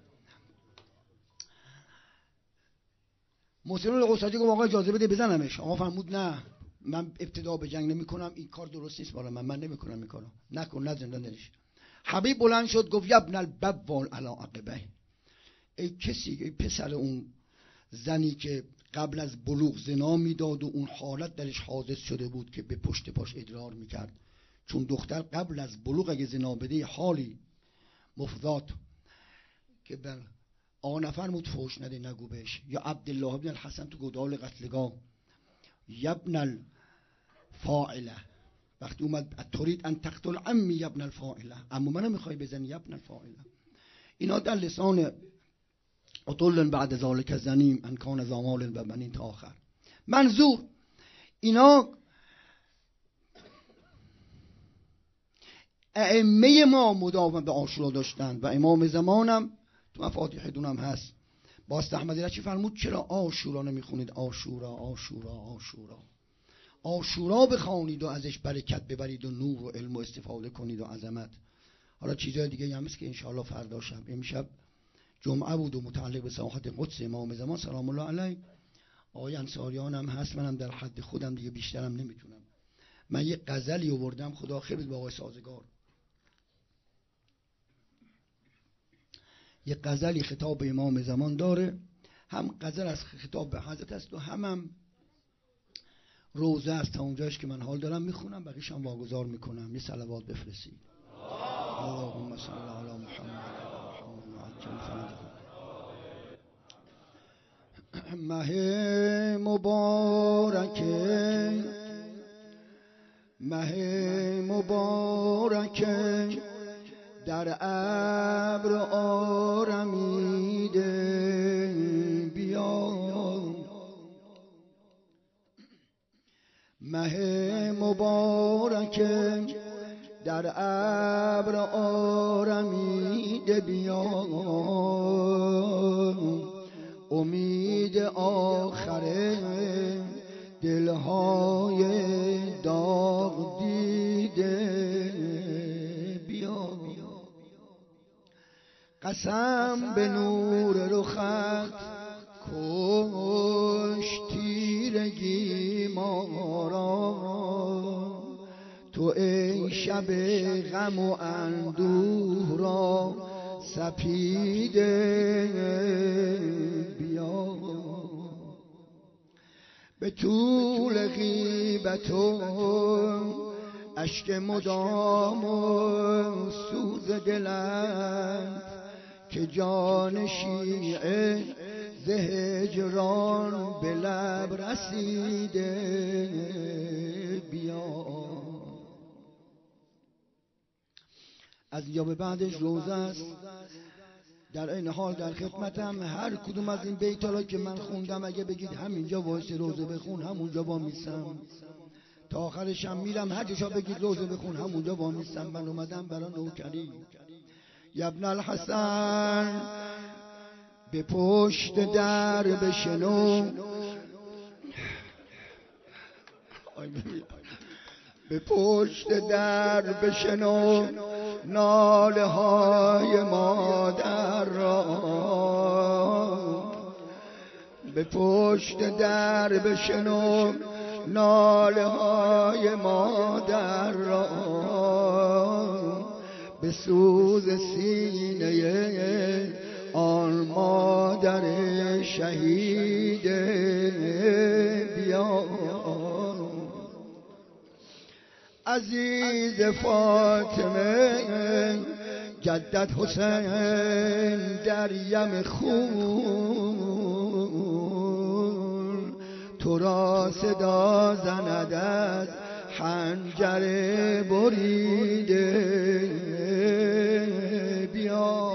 محسن القصاجی گفت آقا اجازه بده بزنمش. آقا فرمود نه، من ابتدا به جنگ نمی کنم، این کار درست نیست برای من، من نمی کنم این کارو، نکن، نه زندانش. حبیب بلند شد گفت یبن البوال علی عقبه، ای کسی، ای پسر اون زنی که قبل از بلوغ زنا میداد و اون حالت درش حادث شده بود که به پشت پاش ادرار میکرد، چون دختر قبل از بلوغ اگه زنا بده حالی مفضات که بر آقا نفرمود فوش نده نگو بهش. یا عبدالله بن الحسن تو گودال قتلگاه یبن الفاعله، وقتی اومد ترید ان تقتل عمی یبن الفاعله، اما منو میخوای بزنی یبن الفاعله. اینا در لسان عطل بعد ذالک زنیم ان کان زمال و بنین تا آخر. منظور اینا ائمه ما مداوم به عاشورا داشتن و امام زمانم تو مفاتیح دونم هست. باست احمدی را چی فرمود؟ چرا عاشورا نمیخونید؟ عاشورا عاشورا عاشورا عاشورا بخوانید و ازش برکت ببرید و نور و علم و استفاده کنید و عظمت. حالا چیزای دیگه هم هست که انشاءالله فردا شب، امشب جمعه بود و متعلق به ساحت قدس امام زمان سلام الله علیه. آقای انصاریان هم هست، منم در حد خودم دیگه بیشترم نمیتونم. من یه غزلی آوردم، خدا خیر به آقای سازگار، یه غزلی خطاب به امام زمان داره، هم غزل از خطاب به حضرت است و هم هم روزه است. تا اونجاش که من حال دارم میخونم، بقیش هم واگذار میکنم. یه صلوات بفرستید. اللهم صل علی محمد مه مبارک، مه مبارک در ابر آرمیده بیا، مه مبارک در ابر آرمیده بیا، امید آخر دلهای داغ دیده بیا، قسم به نور رخت کشت تیرگی ما را، تو ای شب غم و اندوه را سپیده بیا. به طول غیبت و اشک مدام و سوز دلت که جان شیعه ز هجران به لب رسیده بیا. از اینجا به بعدش روزه است. در این حال در خدمتم هر کدوم از این بیت‌ها که من خوندم اگه بگید همینجا وایس روزه بخون همونجا وامیستم، تا آخرش هم میرم هر جا بگید روزه بخون همونجا وامیستم. من اومدم برای نوکری. ابن الحسن به پشت در بشنو، به پشت در بشنو ناله های مادر را، به پشت در بشنو ناله های مادر را، به سوز سینه آن مادر شهید بیا. عزیز فاطمه جدت حسین در یم خون، تو را صدا زند از خنجر بریده بیا.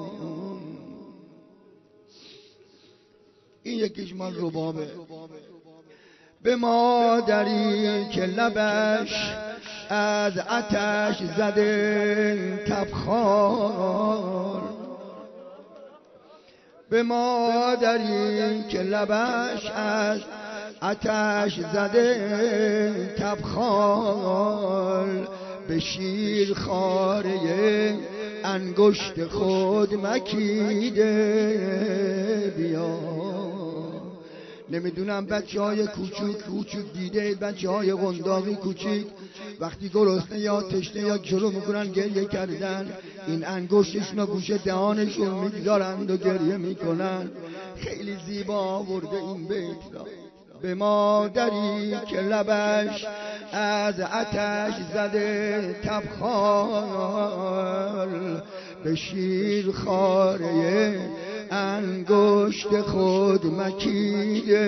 این یکیش مال ربابه. به مادری که لبش از آتش زده تبخال، به مادری که لبش از آتش زده تبخال، به شیر خاره انگشت خود مکیده بیا. نمیدونم بچه های کوچوک کوچوک دیده، بچه های قنداقی کوچیک وقتی گرسنه یا تشنه یا شروع میکنن گریه کردن، این انگشتشون و گوشه دهانشون میگذارند و گریه میکنن. خیلی زیبا آورده این بیت را. به مادری که لبش از آتش زده تبخال، به شیر خاره انگشت خود مکیده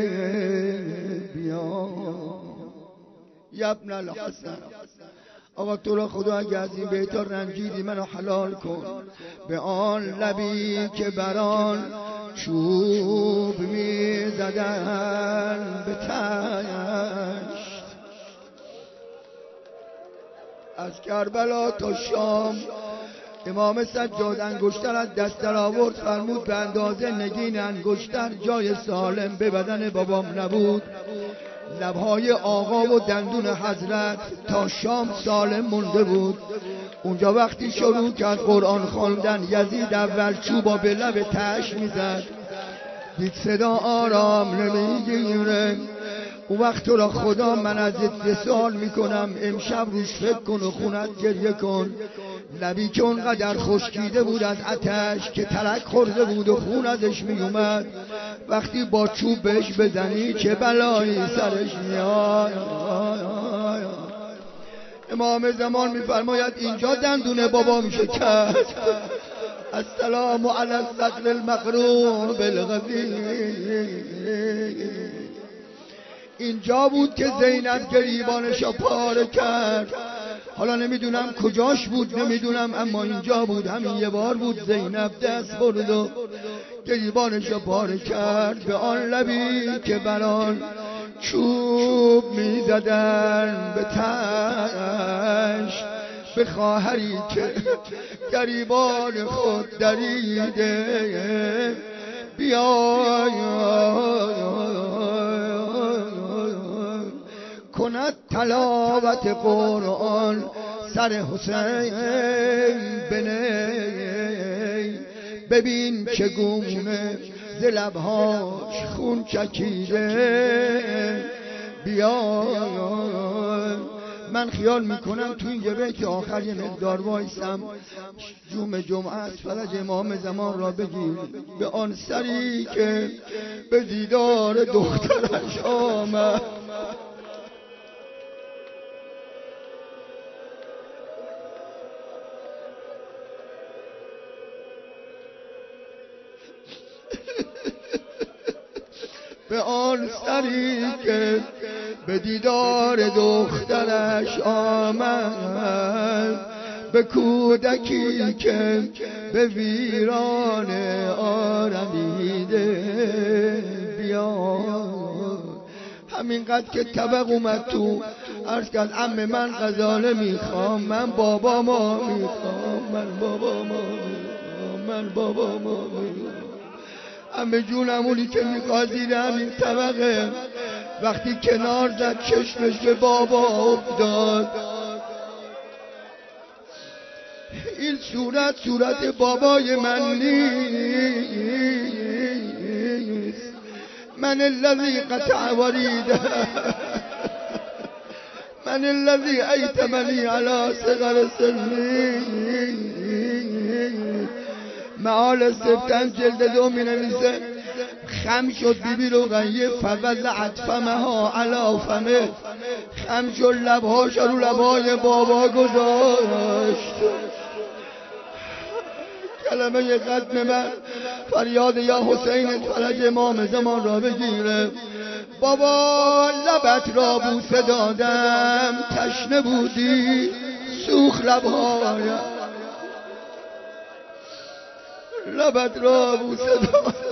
بیا. ابن الحسن آقا تو را خدا اگه از این بیتا رنجیدی منو حلال کن. به آن لبی که بران چوب می زدن به تشت، از کربلا تا شام امام سجاد انگشتر از دست در آورد، فرمود به اندازه نگین انگشتر جای سالم به بدن بابام نبود. لبهای آقا و دندون حضرت تا شام سالم مونده بود. اونجا وقتی شروع کرد قرآن خواندن، یزید اول چوبا به لب تش میزد، دید صدا آرام نمیگیره. اون وقت تو را خدا من ازت سوال میکنم، امشب روش فکر کن و خونت گریه کن. لبی که اونقدر خشکیده بود از آتش که ترک خورده بود و خون ازش میومد، وقتی با چوب بهش بزنی چه بلایی سرش میاد. امام زمان میفرماید اینجا دندون بابا میشه کرد. السلام علی الثقل المقرون بالغفیر. اینجا بود که زینب گریبانش را پاره کرد. حالا نمیدونم کجاش بود، نمیدونم، اما اینجا بود. همین یه بار بود زینب دست برد و گریبانش را پاره کرد. به آن لبی که بران چوب میزدن به تشت، به خواهری که گریبان خود دریده بیا. کند تلاوت قرآن سر حسین بنه، ببین چگونه ز لبهاش خون چکیده. بیا من خیال میکنم تو این جبه که آخر یه مقدار وایسم، جوم جمعه از فرج امام زمان را بگیر به آن سری که به دیدار دخترش آمد. به آن سری که به دیدار دخترش آمد، به کودکی که به ویران آرمیده. بیا همینقدر که طبق اومد تو عرض کرد عمه من غزاله میخوام، من بابا ما میخوام، من بابا ما میخوام، من بابا ما میخوام. عمه جونمونی که میخواد زیر همین طبقه وقتی کنار زد چشمش به بابا افتاد. این صورت صورت بابای من نیست، من الذی قطع وریده، من الذی ایتمنی علی صغر سنی. معال سفتن جلد دو می نویسه خم شد بیبی رقیه فوضعت فمها علی فمه، خم شد لبهاش رو لبهای بابا گذاشت. کلمه ختم من فریاد یا حسین فرج امام زمان را بگیره. بابا لبت را بوسه دادم، تشنه بودی سوخ لبهایم، لبت را بوسه دادم.